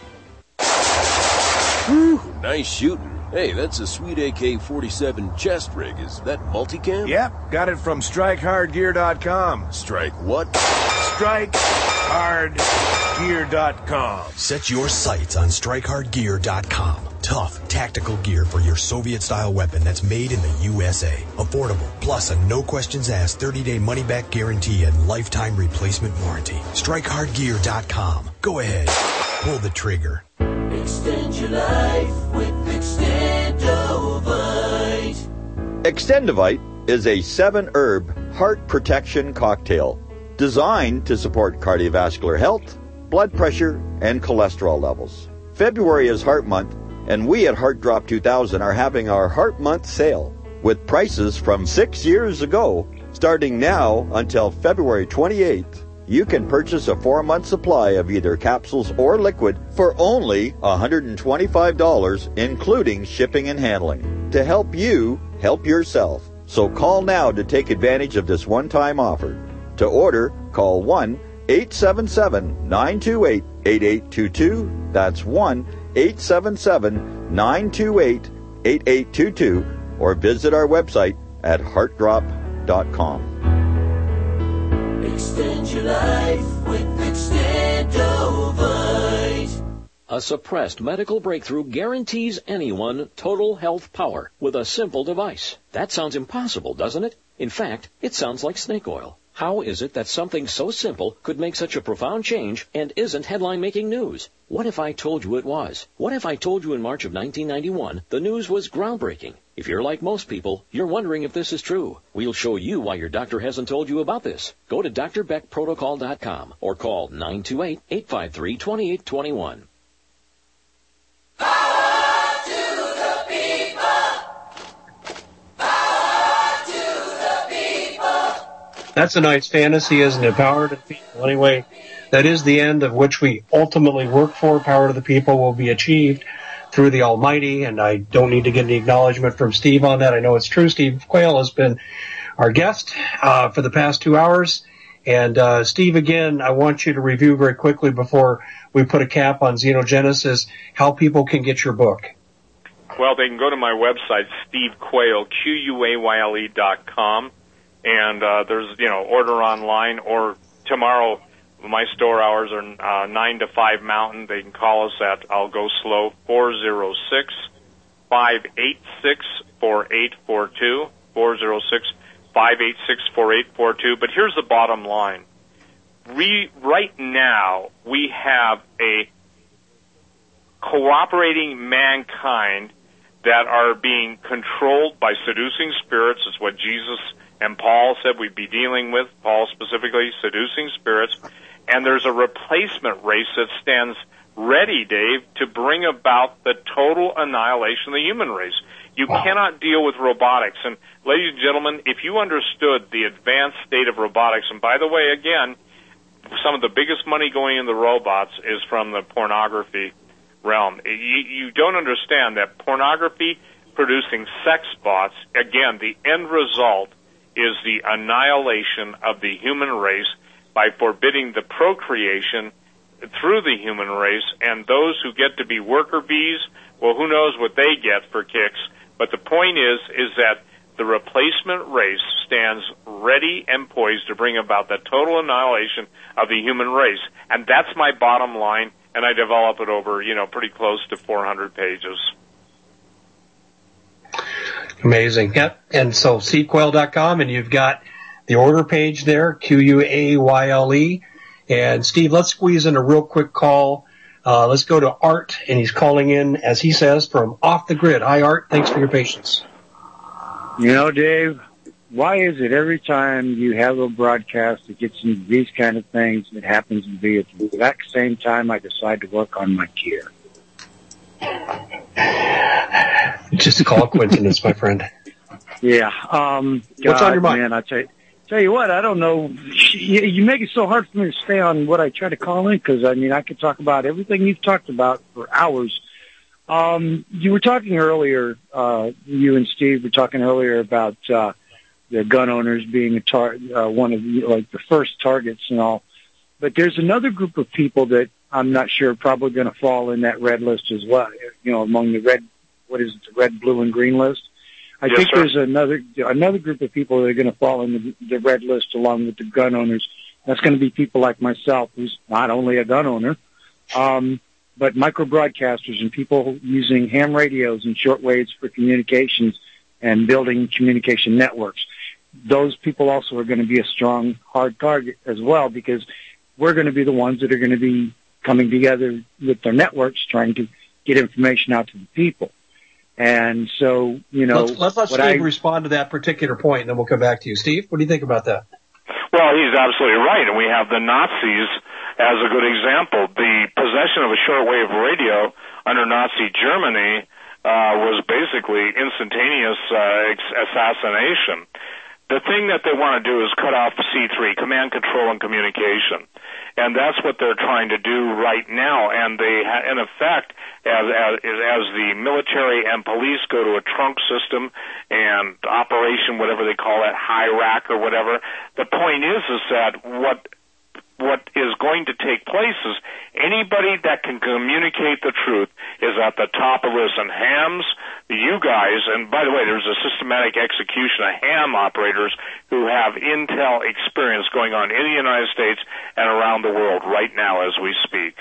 Whew, nice shooting. Hey, that's a sweet A K forty-seven chest rig. Is that multicam? Yep, got it from Strike Hard Gear dot com. Strike what? Strike Hard Gear dot com. Set your sights on Strike Hard Gear dot com. Tough, tactical gear for your Soviet-style weapon that's made in the U S A. Affordable, plus a no-questions-asked thirty-day money-back guarantee and lifetime replacement warranty. Strike Hard Gear dot com. Go ahead, pull the trigger. Extend your life with Extendovite. Extendovite is a seven-herb heart protection cocktail designed to support cardiovascular health, blood pressure, and cholesterol levels. February is Heart Month, and we at Heart Drop two thousand are having our Heart Month sale with prices from six years ago. Starting now until February twenty-eighth, you can purchase a four-month supply of either capsules or liquid for only one hundred twenty-five dollars, including shipping and handling, to help you help yourself. So call now to take advantage of this one-time offer. To order, call one eight seven seven, nine two eight, eight eight two two. That's one eight seven seven, nine two eight, eight eight two two, or visit our website at heart drop dot com. Extend your life with Extendovite. A suppressed medical breakthrough guarantees anyone total health power with a simple device. That sounds impossible, doesn't it? In fact, it sounds like snake oil. How is it that something so simple could make such a profound change and isn't headline-making news? What if I told you it was? What if I told you in March of nineteen ninety-one the news was groundbreaking? If you're like most people, you're wondering if this is true. We'll show you why your doctor hasn't told you about this. Go to D R Beck Protocol dot com or call nine two eight, eight five three, two eight two one. That's a nice fantasy, isn't it? Power to the people. Anyway, that is the end of which we ultimately work for. Power to the people will be achieved through the Almighty, and I don't need to get any acknowledgement from Steve on that. I know it's true. Steve Quayle has been our guest uh, for the past two hours. And uh, Steve, again, I want you to review very quickly before we put a cap on Xenogenesis how people can get your book. Well, they can go to my website, Steve Quayle, Q U A Y L E dot com. And uh, there's, you know, order online, or tomorrow my store hours are uh, nine to five Mountain. They can call us at, I'll go slow, four oh six, five eight six, four eight four two, four oh six, five eight six, four eight four two. But here's the bottom line. We, right now, we have a cooperating mankind that are being controlled by seducing spirits. It's what Jesus and Paul said we'd be dealing with, Paul specifically, seducing spirits. And there's a replacement race that stands ready, Dave, to bring about the total annihilation of the human race. You wow. cannot deal with robotics. And, ladies and gentlemen, if you understood the advanced state of robotics, and by the way, again, some of the biggest money going into robots is from the pornography realm. You, you don't understand that pornography producing sex bots, again, the end result is the annihilation of the human race by forbidding the procreation through the human race, and those who get to be worker bees, well, who knows what they get for kicks. But the point is, is that the replacement race stands ready and poised to bring about the total annihilation of the human race. And that's my bottom line, and I develop it over, you know, pretty close to four hundred pages. Amazing. Yep. And so steve quayle dot com, and you've got the order page there, Q U A Y L E. And Steve, let's squeeze in a real quick call. Uh, let's go to Art, and he's calling in, as he says, from off the grid. Hi, Art. Thanks for your patience. You know, Dave, why is it every time you have a broadcast that gets into these kind of things, it happens to be at the exact same time I decide to work on my gear? Just a call of coincidence, my friend. Yeah. Um, What's God, on your mind? Man, I tell you, tell you what, I don't know. You, you make it so hard for me to stay on what I try to call in because, I mean, I could talk about everything you've talked about for hours. Um, you were talking earlier, uh, you and Steve were talking earlier about uh, the gun owners being a tar- uh, one of the, like the first targets and all. But there's another group of people that I'm not sure probably going to fall in that red list as well, you know, among the red, what is it, the red, blue, and green list. I Yes, think sir. there's another another group of people that are going to fall in the, the red list along with the gun owners. That's going to be people like myself, who's not only a gun owner, um, but micro broadcasters and people using ham radios and shortwaves for communications and building communication networks. Those people also are going to be a strong, hard target as well because we're going to be the ones that are going to be coming together with their networks trying to get information out to the people. And so, you know, let's, let's let what Steve I, respond to that particular point, and then we'll come back to you. Steve, what do you think about that? Well, he's absolutely right, and we have the Nazis as a good example. The possession of a shortwave radio under Nazi Germany uh, was basically instantaneous uh, ex- assassination. The thing that they want to do is cut off C three, command, control, and communication. And that's what they're trying to do right now. And they, ha- in effect, as, as, as the military and police go to a trunk system and operation, whatever they call it, high rack or whatever, the point is, is that what what is going to take place is anybody that can communicate the truth is at the top of this. And hams, you guys, and by the way, there's a systematic execution of ham operators who have intel experience going on in the United States and around the world right now as we speak.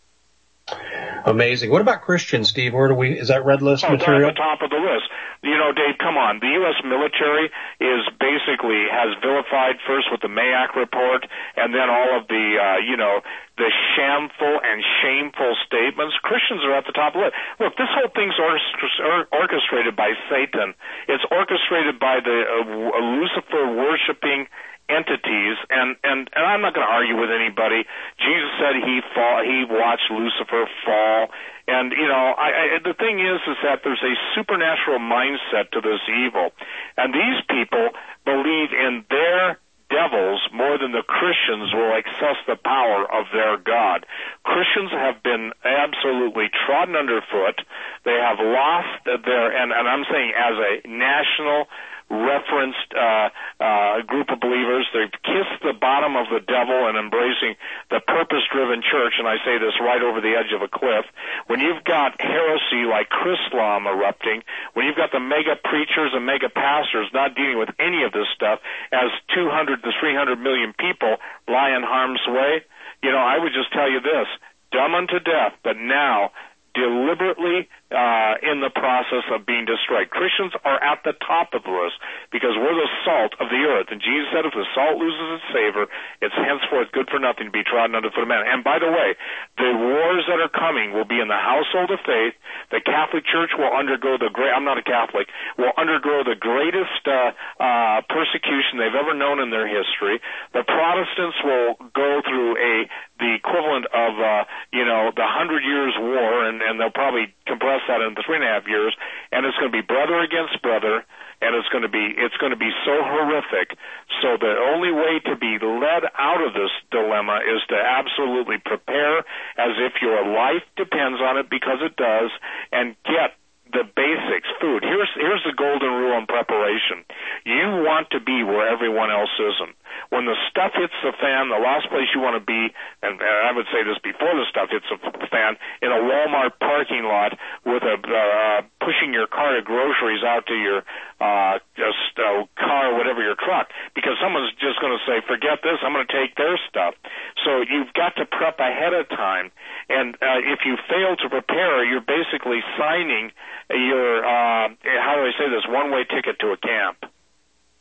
Amazing. What about Christians, Steve? Where do we, is that red list Oh, material? they're at the top of the list. You know, Dave, come on. The U S military is basically has vilified first with the Mayak report and then all of the, uh, you know, the shameful and shameful statements. Christians are at the top of the list. Look, this whole thing's or- orchestrated by Satan. It's orchestrated by the uh, Lucifer-worshipping entities, and, and, and I'm not going to argue with anybody. Jesus said he fall, he watched Lucifer fall, and, you know, I, I, the thing is, is that there's a supernatural mindset to this evil, and these people believe in their devils more than the Christians will access the power of their God. Christians have been absolutely trodden underfoot. They have lost their, and, and I'm saying as a national referenced uh, uh, group of believers. They've kissed the bottom of the devil and embracing the purpose-driven church, and I say this right over the edge of a cliff. When you've got heresy like Chrislam erupting, when you've got the mega preachers and mega pastors not dealing with any of this stuff, as two hundred to three hundred million people lie in harm's way, you know, I would just tell you this, dumb unto death, but now deliberately uh, in the process of being destroyed. Christians are at the top of the list because we're the salt of the earth. And Jesus said if the salt loses its savor, it's henceforth good for nothing to be trodden under foot of man. And by the way, the wars that are coming will be in the household of faith. The Catholic Church will undergo the great, I'm not a Catholic, will undergo the greatest uh, uh, persecution they've ever known in their history. The Protestants will go through a the equivalent of, uh, you know, the Hundred Years' War, and, and they'll probably compress that into three and a half years, and it's going to be brother against brother, and it's going to be it's going to be so horrific. So the only way to be led out of this dilemma is to absolutely prepare as if your life depends on it, because it does, and get the basics, food. Here's here's the golden rule in preparation. You want to be where everyone else isn't. When the stuff hits the fan, the last place you want to be, and I would say this before the stuff hits the fan, in a Walmart parking lot with a uh, pushing your cart of groceries out to your uh, just uh, car or whatever, your truck, because someone's just going to say, forget this, I'm going to take their stuff. So you've got to prep ahead of time, and uh, if you fail to prepare, you're basically signing your, uh, how do I say this, one-way ticket to a camp.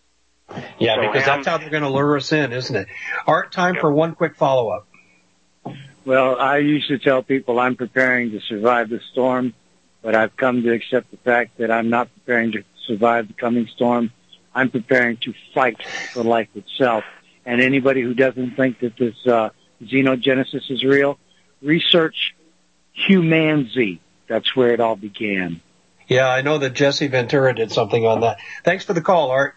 Yeah, So because ham- that's how they're going to lure us in, isn't it? Art, time for one quick follow-up. Well, I used to tell people I'm preparing to survive the storm, but I've come to accept the fact that I'm not preparing to survive the coming storm. I'm preparing to fight for life itself. And anybody who doesn't think that this uh, xenogenesis is real, research Humanzy. That's where it all began. Yeah, I know that Jesse Ventura did something on that. Thanks for the call, Art.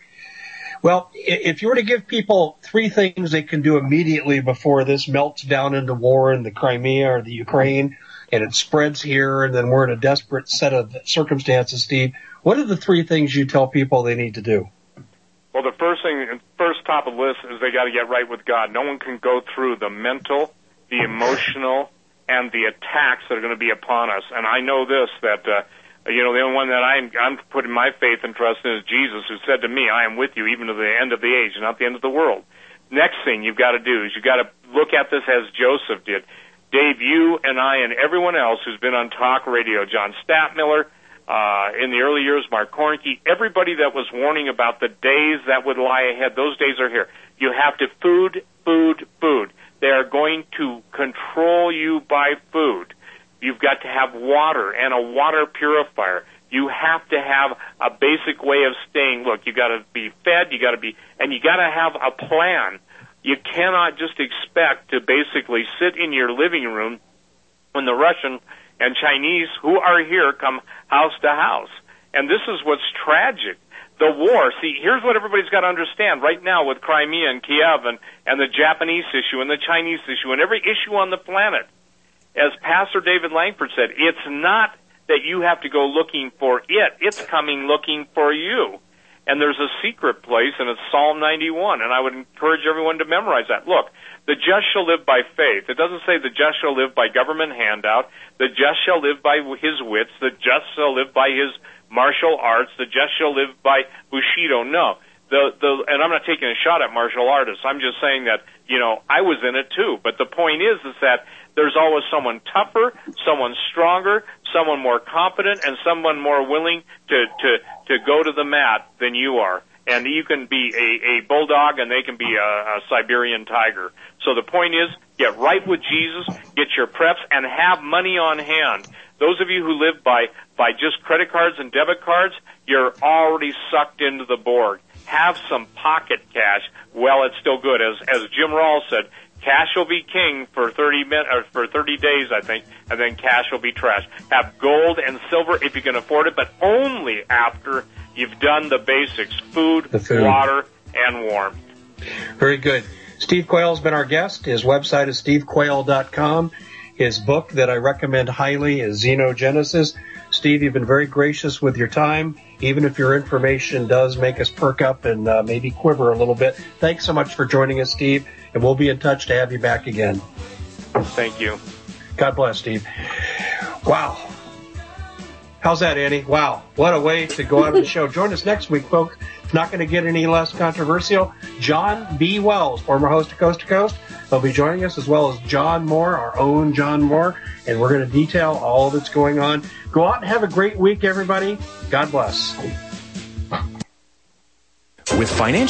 Well, if you were to give people three things they can do immediately before this melts down into war in the Crimea or the Ukraine and it spreads here and then we're in a desperate set of circumstances, Steve, what are the three things you tell people they need to do? Well, the first thing, first top of the list is they got to get right with God. No one can go through the mental, the emotional, and the attacks that are going to be upon us. And I know this, that, uh, you know, the only one that I'm, I'm putting my faith and trust in is Jesus, who said to me, I am with you even to the end of the age, not the end of the world. Next thing you've got to do is you've got to look at this as Joseph did. Dave, you and I and everyone else who's been on talk radio, John Stadtmiller, uh, in the early years, Mark Kornke, everybody that was warning about the days that would lie ahead, those days are here. You have to food, food, food. They are going to control you by food. You've got to have water and a water purifier. You have to have a basic way of staying. Look, you got to be fed, you got to be, and you got to have a plan. You cannot just expect to basically sit in your living room when the Russian and Chinese who are here come house to house. And this is what's tragic. The war, see, here's what everybody's got to understand right now with Crimea and Kiev and, and the Japanese issue and the Chinese issue and every issue on the planet. As Pastor David Langford said, it's not that you have to go looking for it. It's coming looking for you. And there's a secret place, and it's Psalm ninety-one, and I would encourage everyone to memorize that. Look, the just shall live by faith. It doesn't say the just shall live by government handout. The just shall live by his wits. The just shall live by his martial arts. The just shall live by Bushido. No. The, the, and I'm not taking a shot at martial artists. I'm just saying that, you know, I was in it too. But the point is, is that there's always someone tougher, someone stronger, someone more competent, and someone more willing to, to, to go to the mat than you are. And you can be a, a bulldog and they can be a, a Siberian tiger. So the point is, get right with Jesus, get your preps, and have money on hand. Those of you who live by, by just credit cards and debit cards, you're already sucked into the Borg. Have some pocket cash. Well, it's still good. As, as Jim Rawls said, cash will be king for thirty min, or for thirty days, I think, and then cash will be trash. Have gold and silver if you can afford it, but only after you've done the basics, food, The food. water, and warmth. Very good. Steve Quayle's been our guest. His website is steve quayle dot com. His book that I recommend highly is Xenogenesis. Steve, you've been very gracious with your time, even if your information does make us perk up and uh, maybe quiver a little bit. Thanks so much for joining us, Steve, and we'll be in touch to have you back again. Thank you. God bless, Steve. Wow. How's that, Annie? Wow. What a way to go out of the show. Join us next week, folks. It's not going to get any less controversial. John B. Wells, former host of Coast to Coast, will be joining us, as well as John Moore, our own John Moore, and we're going to detail all that's going on. Go out and have a great week, everybody. God bless. With financial